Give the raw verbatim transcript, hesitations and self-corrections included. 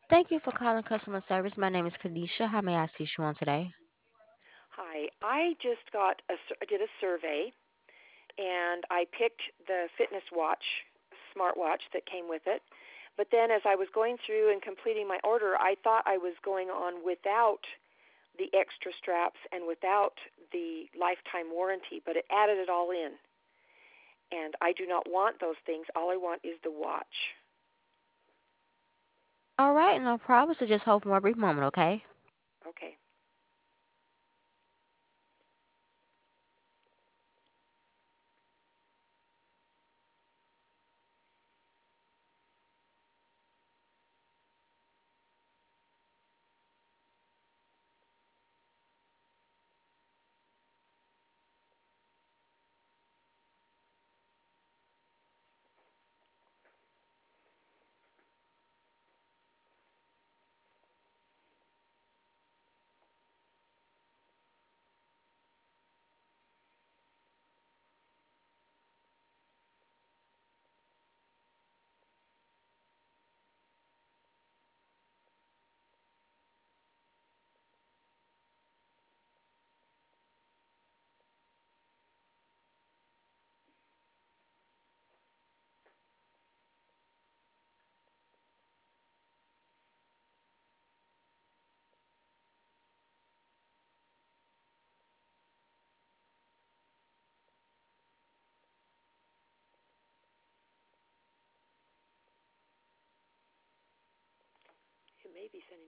Thank you for calling customer service. My name is Kadisha. How may I assist you on today? Hi, I just got a sur- did a survey and I picked the fitness watch, smartwatch that came with it. But then as I was going through and completing my order, I thought I was going on without the extra straps and without the lifetime warranty, but it added it all in. And I do not want those things. All I want is the watch. All right, no problem. So just hold for a brief moment, okay? Okay. It may be sending